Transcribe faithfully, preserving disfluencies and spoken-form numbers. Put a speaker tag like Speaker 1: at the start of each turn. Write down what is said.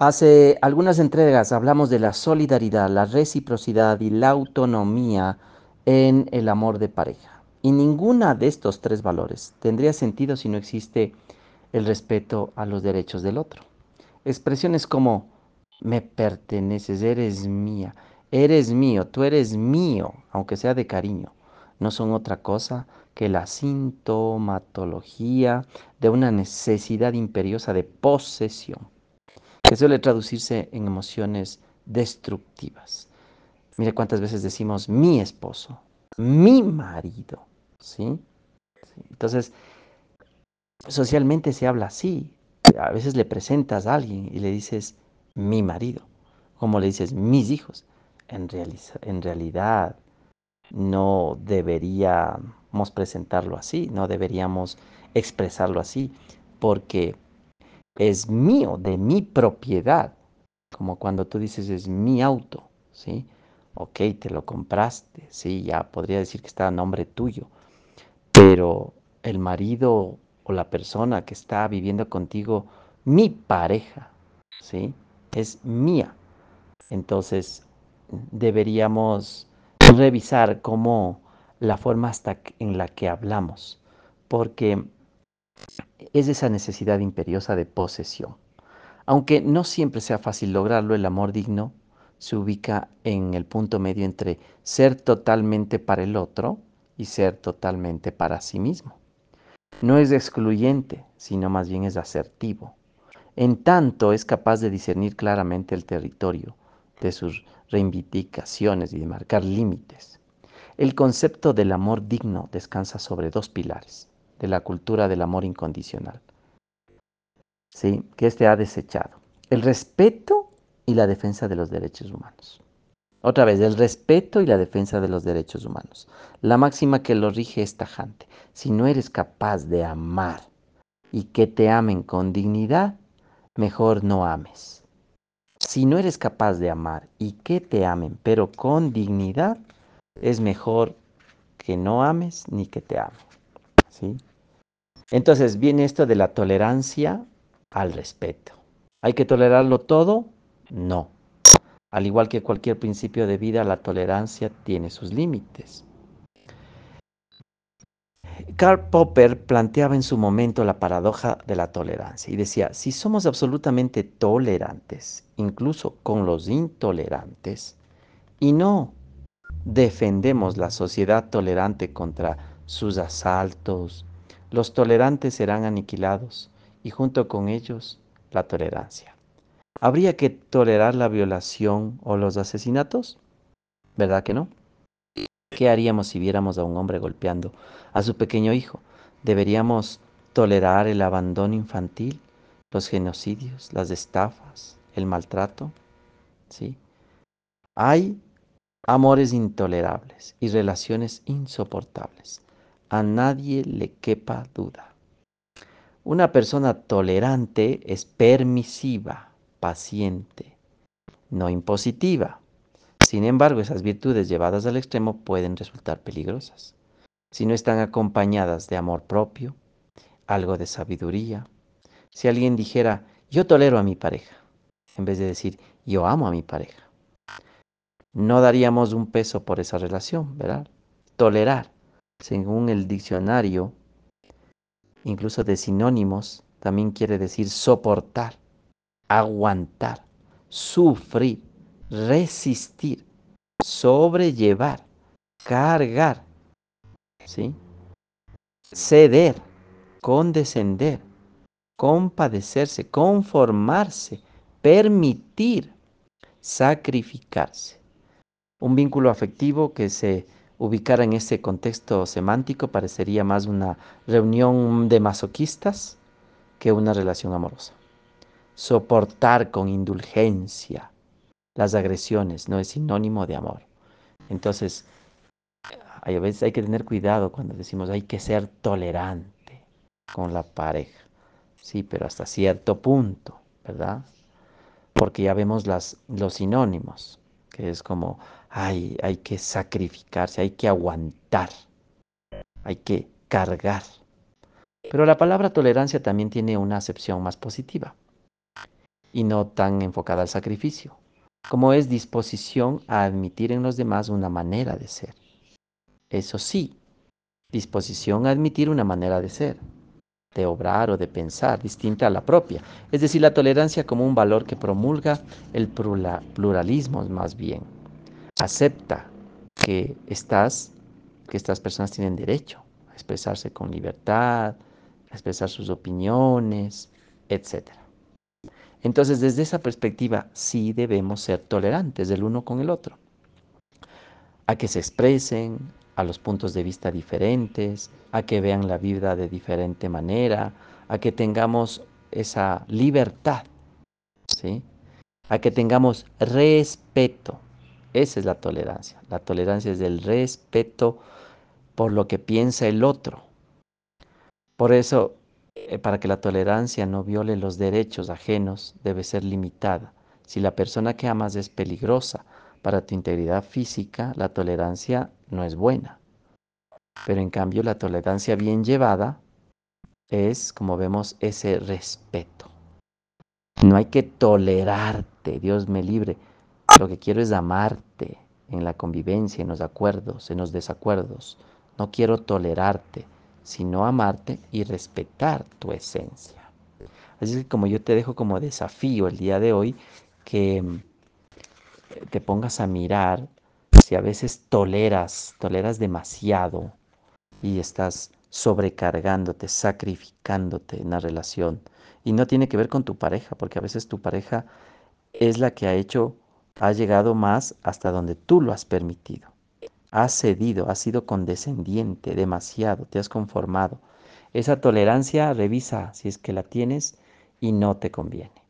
Speaker 1: Hace algunas entregas hablamos de la solidaridad, la reciprocidad y la autonomía en el amor de pareja. Y ninguna de estos tres valores tendría sentido si no existe el respeto a los derechos del otro. Expresiones como me perteneces, eres mía, eres mío, tú eres mío, aunque sea de cariño, no son otra cosa que la sintomatología de una necesidad imperiosa de posesión, que suele traducirse en emociones destructivas. Mire cuántas veces decimos mi esposo, mi marido, ¿sí? Sí. Entonces, socialmente se habla así. A veces le presentas a alguien y le dices mi marido, como le dices mis hijos. En, realiza- en realidad no deberíamos presentarlo así, no deberíamos expresarlo así, porque es mío, de mi propiedad, como cuando tú dices es mi auto, ¿sí? Ok, te lo compraste, sí, ya podría decir que está a nombre tuyo, pero el marido o la persona que está viviendo contigo, mi pareja, ¿sí? Es mía. Entonces deberíamos revisar cómo la forma hasta en la que hablamos, porque es esa necesidad imperiosa de posesión. Aunque no siempre sea fácil lograrlo, el amor digno se ubica en el punto medio entre ser totalmente para el otro y ser totalmente para sí mismo. No es excluyente, sino más bien es asertivo. En tanto es capaz de discernir claramente el territorio de sus reivindicaciones y de marcar límites. El concepto del amor digno descansa sobre dos pilares de la cultura del amor incondicional, ¿sí? Que éste ha desechado. El respeto y la defensa de los derechos humanos. Otra vez, el respeto y la defensa de los derechos humanos. La máxima que lo rige es tajante. Si no eres capaz de amar y que te amen con dignidad, mejor no ames. Si no eres capaz de amar y que te amen, pero con dignidad, es mejor que no ames ni que te amen, ¿sí? Entonces viene esto de la tolerancia al respeto. ¿Hay que tolerarlo todo? No. Al igual que cualquier principio de vida, la tolerancia tiene sus límites. Karl Popper planteaba en su momento la paradoja de la tolerancia y decía, si somos absolutamente tolerantes, incluso con los intolerantes, y no defendemos la sociedad tolerante contra sus asaltos, los tolerantes serán aniquilados y junto con ellos la tolerancia. ¿Habría que tolerar la violación o los asesinatos? ¿Verdad que no? ¿Qué haríamos si viéramos a un hombre golpeando a su pequeño hijo? ¿Deberíamos tolerar el abandono infantil, los genocidios, las estafas, el maltrato? ¿Sí? Hay amores intolerables y relaciones insoportables. A nadie le quepa duda. Una persona tolerante es permisiva, paciente, no impositiva. Sin embargo, esas virtudes llevadas al extremo pueden resultar peligrosas si no están acompañadas de amor propio, algo de sabiduría. Si alguien dijera, yo tolero a mi pareja, en vez de decir, yo amo a mi pareja, no daríamos un peso por esa relación, ¿verdad? Tolerar, según el diccionario, incluso de sinónimos, también quiere decir soportar, aguantar, sufrir, resistir, sobrellevar, cargar, ¿sí? Ceder, condescender, compadecerse, conformarse, permitir, sacrificarse. Un vínculo afectivo que se ubicara en ese contexto semántico parecería más una reunión de masoquistas que una relación amorosa. Soportar con indulgencia las agresiones no es sinónimo de amor. Entonces, hay, a veces hay que tener cuidado cuando decimos hay que ser tolerante con la pareja. Sí, pero hasta cierto punto, ¿verdad? Porque ya vemos las, los sinónimos, que es como, ay, hay que sacrificarse, hay que aguantar, hay que cargar. Pero la palabra tolerancia también tiene una acepción más positiva. y no tan enfocada al sacrificio, como es disposición a admitir en los demás una manera de ser. Eso sí, disposición a admitir una manera de ser, de obrar o de pensar distinta a la propia. Es decir, la tolerancia como un valor que promulga el pluralismo más bien. Acepta que estás, que estas personas tienen derecho a expresarse con libertad, a expresar sus opiniones, etcétera. Entonces, desde esa perspectiva, sí debemos ser tolerantes del uno con el otro, a que se expresen, a los puntos de vista diferentes, a que vean la vida de diferente manera, a que tengamos esa libertad, ¿sí? A que tengamos respeto. Esa es la tolerancia. La tolerancia es el respeto por lo que piensa el otro. Por eso, eh, para que la tolerancia no viole los derechos ajenos, debe ser limitada. Si la persona que amas es peligrosa para tu integridad física, la tolerancia no es buena. Pero en cambio, la tolerancia bien llevada es, como vemos, ese respeto. No hay que tolerarte, Dios me libre. Lo que quiero es amarte en la convivencia, en los acuerdos, en los desacuerdos. No quiero tolerarte, sino amarte y respetar tu esencia. Así que como yo te dejo como desafío el día de hoy, que mm, te pongas a mirar si a veces toleras, toleras demasiado y estás sobrecargándote, sacrificándote en la relación. Y no tiene que ver con tu pareja, porque a veces tu pareja es la que ha hecho, ha llegado más hasta donde tú lo has permitido. Has cedido, has sido condescendiente demasiado, te has conformado. Esa tolerancia, revisa si es que la tienes y no te conviene.